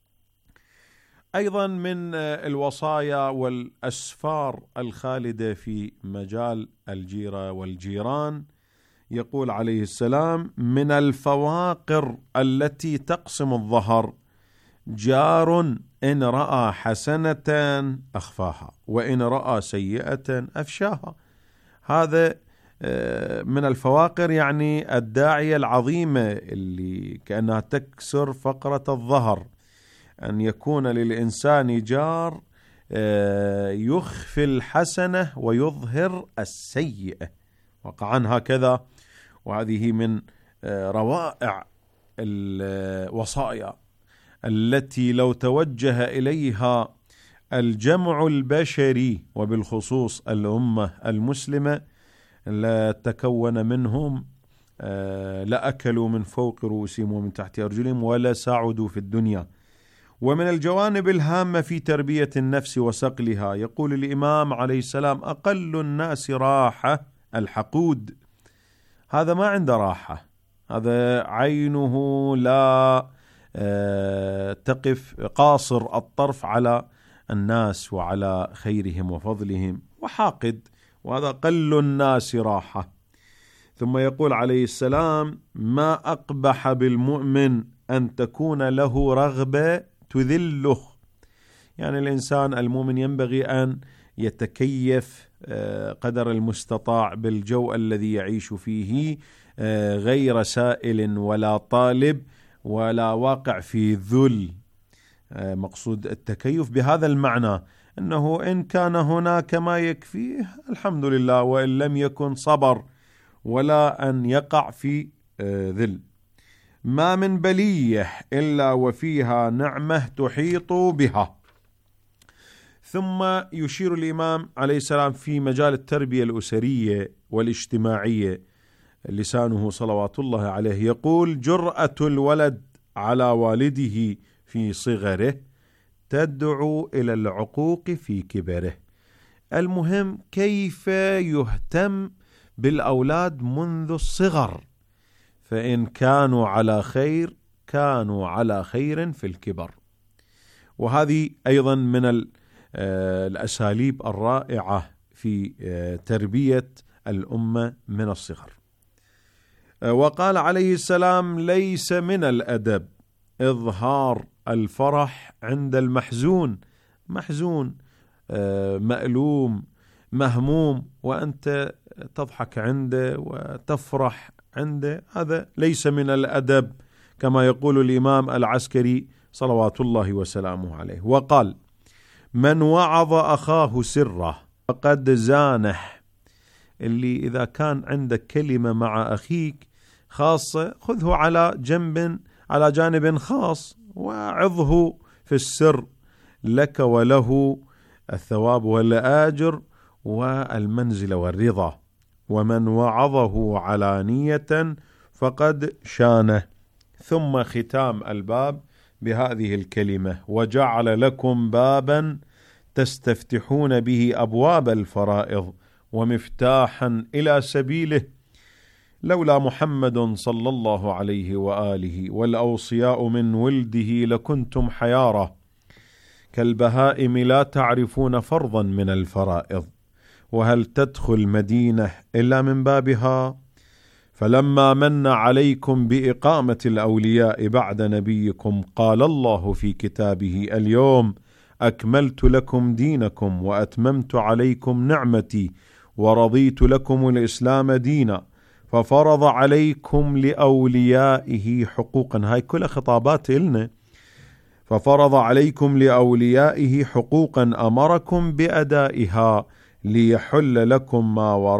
أيضا من الوصايا والأسفار الخالدة في مجال الجيرة والجيران يقول عليه السلام: من الفواقر التي تقسم الظهر جار إن رأى حسنة أخفاها وإن رأى سيئة أفشاها. هذا من الفواقر يعني الداعية العظيمة اللي كأنها تكسر فقرة الظهر، أن يكون للإنسان جار يخفي الحسنة ويظهر السيئة. وقعا هكذا، وهذه من روائع الوصايا التي لو توجه إليها الجمع البشري وبالخصوص الأمة المسلمة لتكون منهم لأكلوا من فوق رؤوسهم ومن تحت أرجلهم ولا ساعدوا في الدنيا. ومن الجوانب الهامة في تربية النفس وصقلها يقول الإمام عليه السلام: أقل الناس راحة الحقود. هذا ما عنده راحة، هذا عينه لا تقف، قاصر الطرف على الناس وعلى خيرهم وفضلهم، وحاقد، وهذا أقل الناس راحة. ثم يقول عليه السلام: ما أقبح بالمؤمن أن تكون له رغبة تذله. يعني الإنسان المؤمن ينبغي أن يتكيف قدر المستطاع بالجو الذي يعيش فيه، غير سائل ولا طالب ولا واقع في ذل. مقصود التكيف بهذا المعنى أنه إن كان هناك ما يكفيه الحمد لله، وإن لم يكن صبر، ولا أن يقع في ذل. ما من بلية إلا وفيها نعمة تحيط بها. ثم يشير الإمام عليه السلام في مجال التربية الأسرية والاجتماعية لسانه صلوات الله عليه يقول: جرأة الولد على والده في صغره تدعو إلى العقوق في كبره. المهم كيف يهتم بالأولاد منذ الصغر، فإن كانوا على خير كانوا على خير في الكبر. وهذه أيضا من الأساليب الرائعة في تربية الأمة من الصغر. وقال عليه السلام: ليس من الأدب إظهار الفرح عند المحزون. محزون، مألوم، مهموم، وأنت تضحك عنده وتفرح عنده، هذا ليس من الأدب كما يقول الإمام العسكري صلوات الله وسلامه عليه. وقال: من وعظ أخاه سره فقد زانه. اللي إذا كان عندك كلمة مع أخيك خاصة خذه على جانب خاص وعظه في السر، لك وله الثواب والأجر والمنزل والرضا. ومن وعظه علانية فقد شانه. ثم ختام الباب بهذه الكلمة: وجعل لكم بابا تستفتحون به أبواب الفرائض ومفتاحا إلى سبيله. لولا محمد صلى الله عليه وآله والأوصياء من ولده لكنتم حيارى كالبهائم لا تعرفون فرضا من الفرائض، وهل تدخل مدينة إلا من بابها؟ فلما من عليكم بإقامة الأولياء بعد نبيكم قال الله في كتابه: اليوم أكملت لكم دينكم وأتممت عليكم نعمتي ورضيت لكم الإسلام دينا، ففرض عليكم لأوليائه حقوقا. هاي كلها خطابات إلنا. ففرض عليكم لأوليائه حقوقا أمركم بأدائها ليحل لكم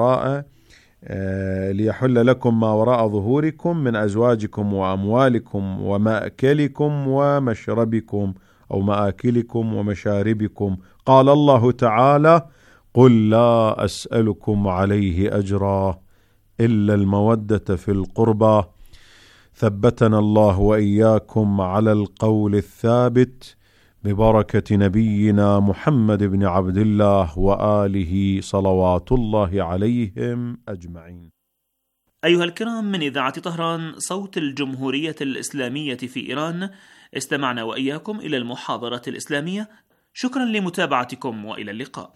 ما وراء ظهوركم من أزواجكم وأموالكم ومأكلكم ومشربكم أو مآكلكم ومشاربكم. قال الله تعالى: قل لا أسألكم عليه أجرا إلا المودة في القربى. ثبتنا الله وإياكم على القول الثابت ببركة نبينا محمد بن عبد الله وآله صلوات الله عليهم أجمعين. أيها الكرام، من إذاعة طهران صوت الجمهورية الإسلامية في إيران، استمعنا وإياكم إلى المحاضرة الإسلامية. شكرا لمتابعتكم وإلى اللقاء.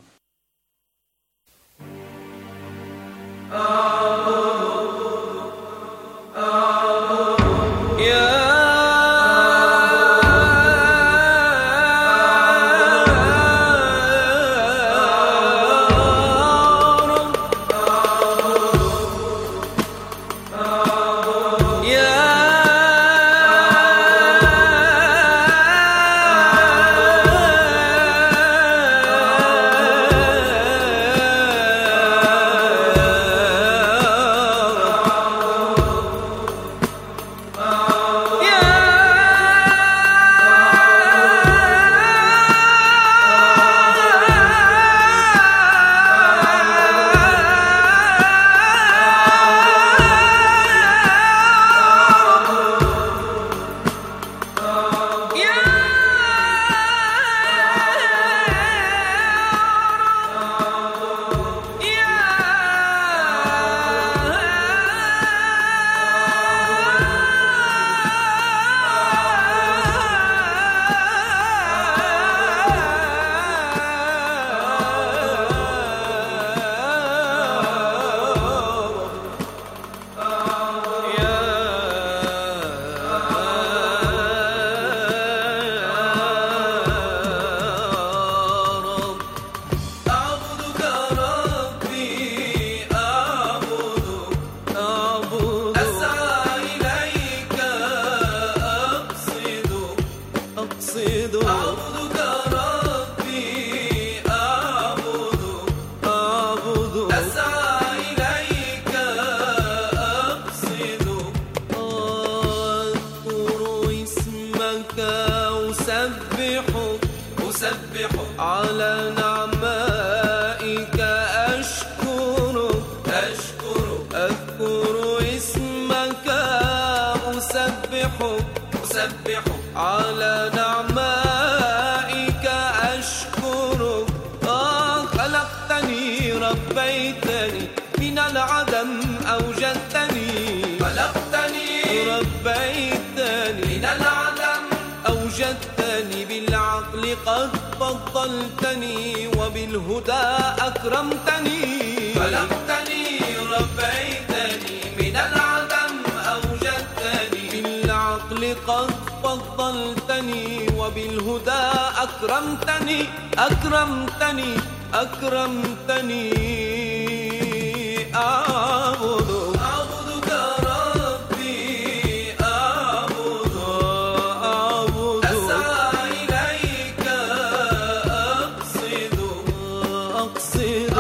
على نعمائك أشكرك أذكر اسمك أسبحك على نعمائك أشكرك. خلقتني ربيتني من العدم أوجدتني ربيتني من العدم أوجدتني بالعقل قد فضلتني وبالهدى أكرمتني. خلقتني ربيتني من العدم أوجدتني بالعقل قد فضلتني وبالهدى أكرمتني أعبدك ربي أعبد أسعى إليك أقصد